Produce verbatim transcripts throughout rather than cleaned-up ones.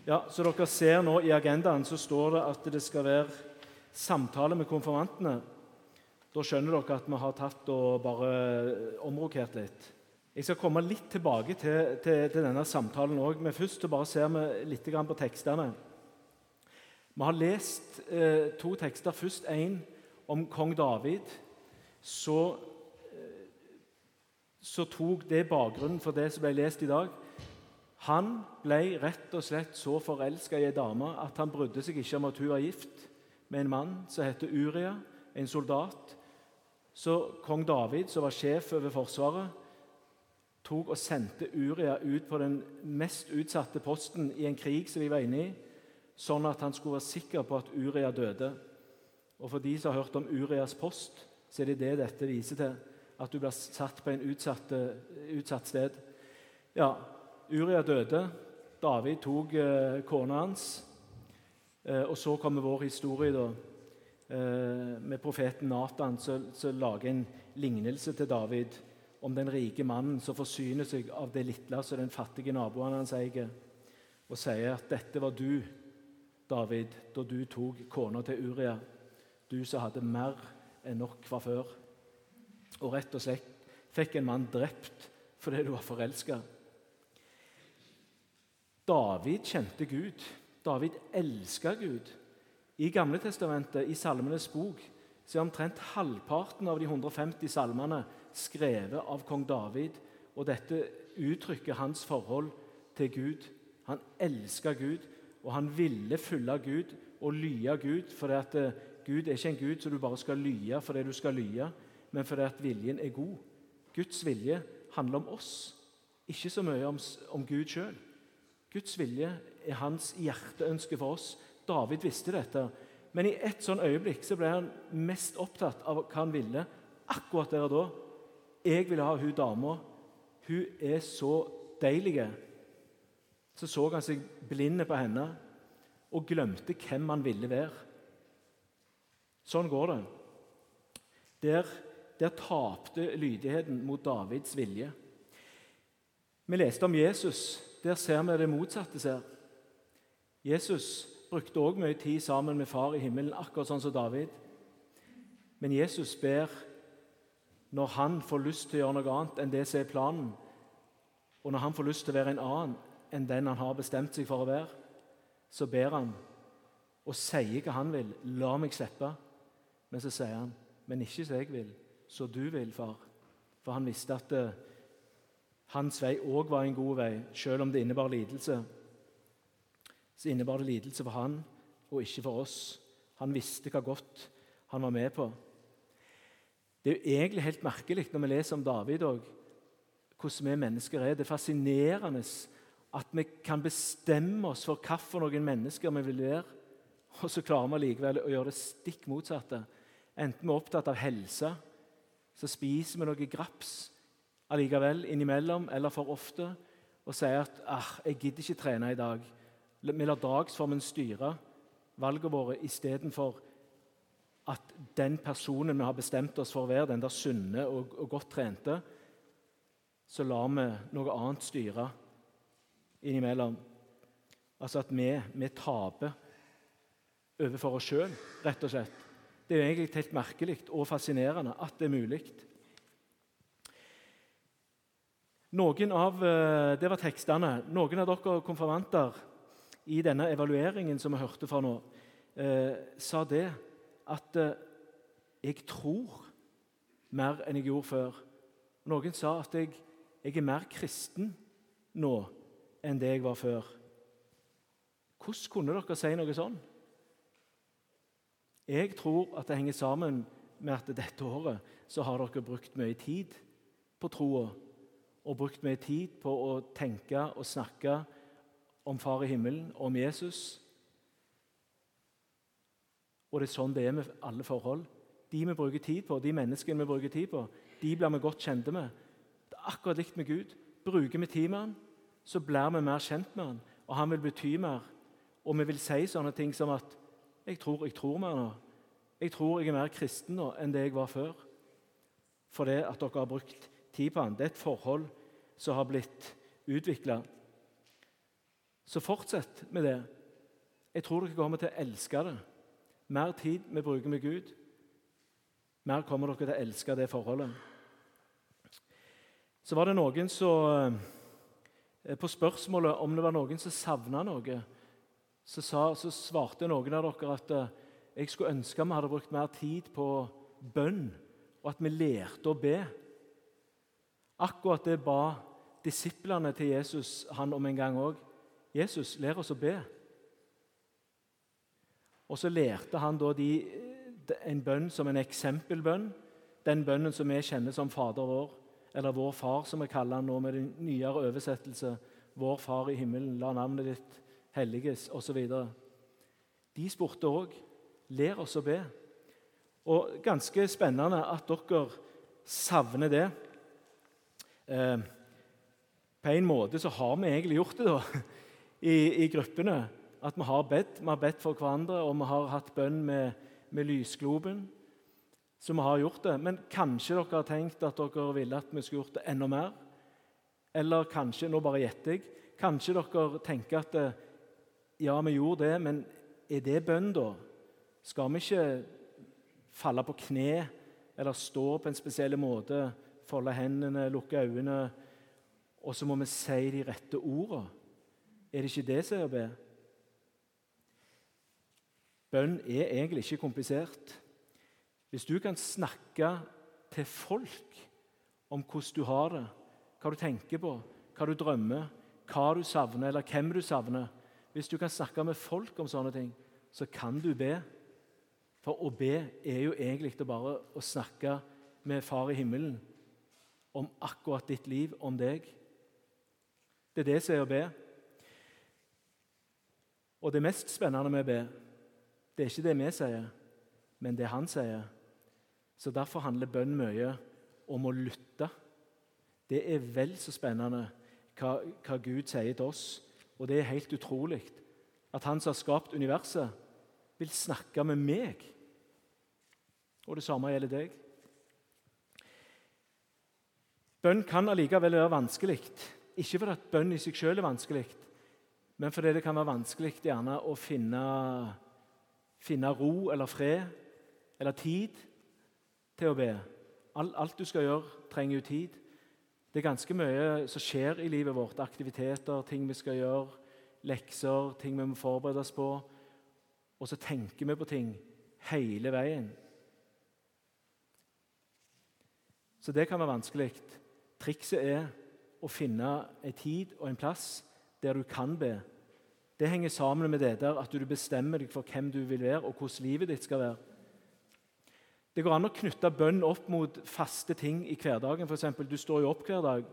Ja, så dere ser nå i agendaen så står det at det skal være samtale med konfirmantene. Da skjønner dere at vi har tatt og bare omrokert litt. Jeg skal komme litt tilbake til, til, til denne samtalen også, men først så bare ser vi litt grann på tekstene. Vi har lest eh, to tekster. Først en om kong David. Så, eh, så tok det bakgrunnen for det som ble lest i dag. Han ble rett og slett så forelsket i en dame at han brydde seg ikke om at hun var gift med en mann som heter Uria, en soldat. Så kong David, som var sjef over forsvaret, tok og sendte Uria ut på den mest utsatte posten i en krig som de var inne i, sånn at han skulle være sikker på at Uria døde. Og for de som har hørt om Urias post, så er det det dette viser til, at du blir satt på en utsatt, utsatt sted. Ja, Uria døde, David tok eh, kona hans, eh, og så kommer vår historie da, eh, med profeten Nathan, som lager en lignelse til David om den rike mannen som forsyner seg av det lille som den fattige naboen hans eier, og sier at dette var du, David, da du tok kona til Uria, du som hadde mer enn nok fra før, og rett og slett fikk en mann drept fordi du var forelsket. David kjente Gud. David elsket Gud. I Gamle testamentet, i Salmenes bok, så er omtrent halvparten av de hundre og femti salmene skrevet av kong David, og dette uttrykker hans forhold til Gud. Han elsket Gud, og han ville følge Gud og lye Gud, for at Gud er ikke en Gud som du bare skal lye fordi du skal lye, men fordi at viljen er god. Guds vilje handler om oss, ikke så mye om, om Gud selv. Guds vilje er hans hjerteønske for oss. David visste dette, men i et sånn øyeblikk så ble han mest opptatt av hva han ville. Akkurat der og da. Jeg ville ha hun dama. Hun er så deilig. Så så han seg blinde på henne og glemte hvem han ville være. Sånn går det. Der, der tapte lydigheten mot Davids vilje. Vi leste om Jesus. Der ser vi det motsatte ser. Jesus brukte også mye tid sammen med far i himmelen, akkurat sånn som David. Men Jesus ber når han får lyst til å gjøre noe annet enn det som er planen, og når han får lyst til å være en annen enn den han har bestemt seg for å være, så ber han og sier hva han vil. La meg slippe. Men så sier han, men ikke så jeg vil, så du vil, far. For han visste at det, hans vei også var en god vei, selv om det innebar lidelse. Så innebar det lidelse for han, og ikke for oss. Han visste hva godt han var med på. Det er jo egentlig helt merkelig når vi leser om David og hvordan vi mennesker er. Det er fascinerende at vi kan bestemme oss for hva for noen mennesker vi vil være, og så klarer vi likevel å gjøre det stikk motsatte. Enten vi er opptatt av helse, så spiser vi noe graps, allikevel innimellom eller for ofte, og sier at ah, jeg gidder ikke trene i dag. Vi lar dagsformen styre valget våre i stedet for at den personen vi har bestemt oss for å være, den der sunne og, og godt trente, så lar vi noe annet styre innimellom. Altså at vi, vi taper overfor oss selv, rett og slett. Det er jo egentlig helt merkelig og fascinerende at det er mulig. Noen av, det var tekstene, noen av dere konfirmanter i denne evalueringen som vi hørte fra nå, eh, sa det at eh, jeg tror mer enn jeg gjorde før. Noen sa at jeg, jeg er mer kristen nå enn det jeg var før. Hvordan kunne dere si noe sånn? Jeg tror at det henger sammen med at dette året så har dere brukt mye tid på troa, og brukt mye tid på å tenke og snakke om Far i himmelen, om Jesus. Og det er sånn det er med alle forhold. De vi bruker tid på, de menneskene vi bruker tid på, de blir vi godt kjente med. Det er akkurat likt med Gud. Bruker vi tid med han, så blir vi mer kjent med han, og han vil bety mer. Og vi vil si sånne ting som at jeg tror jeg tror mer nå. Jeg tror jeg er mer kristen nå enn det jeg var før. For det at dere har brukt tid på han. Det er et forhold som har blitt utviklet. Så fortsett med det. Jeg tror dere kommer til å elske det. Mer tid vi bruker med Gud, mer kommer dere til å elske det forholdet. Så var det noen som, på spørsmålet om det var noen som savnet noe, så, sa, så svarte noen av dere at jeg skulle ønske vi hadde brukt mer tid på bønn, og at vi lærte å be. Akkurat det ba disiplene til Jesus han om en gang også. Jesus, lær oss å be. Og så lærte han da de, en bønn som en eksempelbønn, den bønnen som vi kjenner som Fader vår, eller vår far, som vi kaller han nå med den nyere oversettelse, vår far i himmelen, la navnet ditt helliges, og så videre. De spurte også, lær oss å be. Og ganske spennende at dere savner det. Eh, på en måte så har vi egentlig gjort det da, i, i gruppene, at vi har bedt, vi har bedt for hverandre, og vi har hatt bønn med, med lysgloben, så vi har gjort det. Men kanskje dere har tenkt at dere ville at vi skulle gjort det enda mer, eller kanskje, nå bare gjetter jeg, kanskje dere tenker at ja, vi gjorde det, men er det bønn da? Skal vi ikke falle på kne, eller stå på en spesiell måte, folde hendene, lukke øynene, og så må vi si de rette ordene? Er det ikke det som er å be? Bønn er egentlig ikke komplisert. Hvis du kan snakke til folk om hvordan du har det, hva du tenker på, hva du drømmer, hva du savner, eller hvem du savner, hvis du kan snakke med folk om sånne ting, så kan du be. For å be er jo egentlig bare å snakke med Far i himmelen om akkurat ditt liv, om deg. Det er det som er å be. Og det mest spennende med å be, det er ikke det vi sier, men det han sier. Så derfor handler bønn mye om å lytte. Det er vel så spennende hva, hva Gud sier til oss, og det er helt utrolig at han som har skapt universet, vil snakke med meg. Og det samme gjelder deg. Bønn kan allikevel være vanskelig. Ikke fordi at bønn i seg selv er vanskelig, men fordi det kan være vanskelig gjerne å finne, finne ro eller fred eller tid til å be. Alt, alt du skal gjøre, trenger jo tid. Det er ganske mye som skjer i livet vårt. Aktiviteter, ting vi skal gjøre, lekser, ting vi må forberede oss på. Og så tenker vi på ting hele veien. Så det kan være vanskelig. Trikset er å finne en tid og en plass der du kan be. Det henger sammen med det der at du bestemmer deg for hvem du vil være, og hvordan livet ditt skal være. Det går an å knytte bønn opp mot faste ting i hverdagen. For eksempel, du står jo opp hver dag.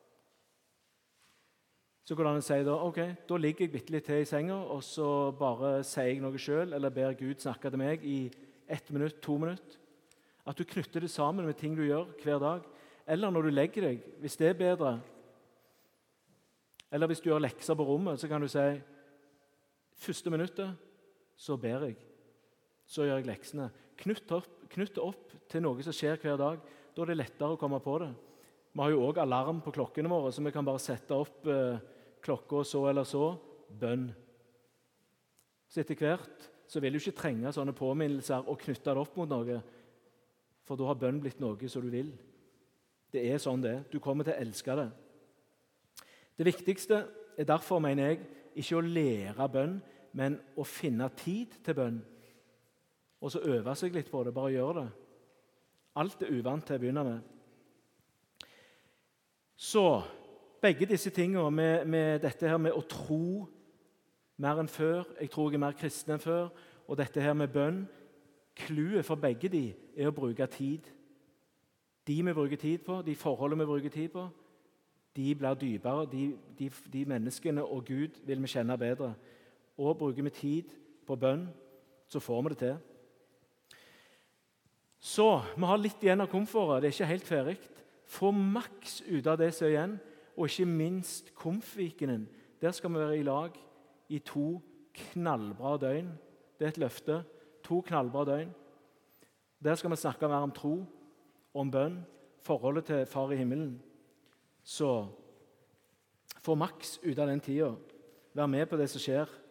Så går det an å si da, ok, da ligger jeg bitte litt til i senga, og så bare sier jeg noe selv, eller ber Gud snakke til meg i ett minutt, to minutt. At du knytter det sammen med ting du gjør hver dag. Eller når du legger deg, hvis det er bedre. Eller hvis du gjør lekser på rommet, så kan du si første minuttet, så ber jeg. Så gjør jeg leksene. Knytt opp, knytt opp til noe som skjer hver dag. Da er det lettere å komme på det. Vi har jo også alarm på klokkene våre, så vi kan bare sette opp eh, klokka så eller så. Bønn. Så etter hvert så vil du ikke trenge sånne påminnelser og knytte det opp mot noe, for da har bønn blitt noe som du vil. Det er sånn det er. Du kommer til å elske det. Det viktigste er derfor, mener jeg, ikke å lære bønn, men å finne tid til bønn. Og så øve seg litt på det, bare gjøre det. Alt er uvant til å begynne med. Så, begge disse tingene med, med dette her med å tro mer enn før, jeg tror jeg er mer kristen enn før, og dette her med bønn, clouet for begge de er å bruke tid. De vi bruker tid på, de forholdene vi bruker tid på, de blir dypere, de, de, de menneskene og Gud vil vi kjenne bedre. Og bruker vi tid på bønn, så får vi det til. Så, vi har litt igjen av komfortet, det er ikke helt ferdig. Få maks ut av det som er igjen, og ikke minst komfvikenen. Der skal vi være i lag i to knallbra døgn. Det er et løfte. To knallbra døgn. Der skal vi snakke mer om tro, om bønn, forholdet til Far i himmelen. Så få maks ut av den tida. være med på det som skjer